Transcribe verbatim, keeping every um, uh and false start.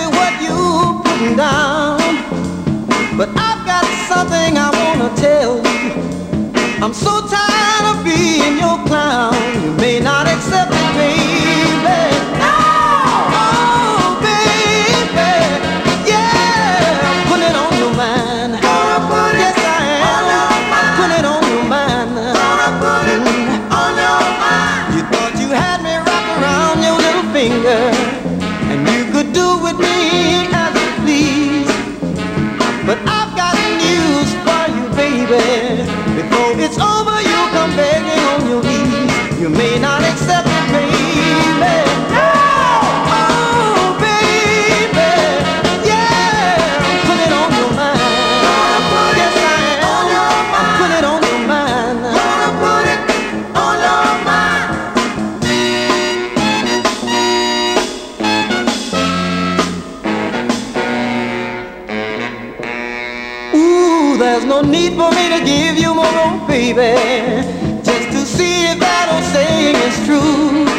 exactly what you're putting down, but I've got something I wanna tell you. I'm so tired of being your clown. You may not accept it, baby. No! Oh, baby. Yeah, I'm putting it on your mind. Gonna put it yes, I am. On your mind. I'm putting it on your mind. Gonna put it mm. on your mind. You thought you had me wrapped around your little finger, and you could do with me as you please. But I've got news for you, baby. Before it's over, you'll come begging on your knees. You may not accept it, baby. No! Oh, baby. Yeah, I'm putting it on your mind. Gonna put yes, it I am. On your mind. I'm putting it on your mind. Gonna put it on your mind. Ooh, there's no need for me to give you more, oh, baby, just to see if that old saying is true.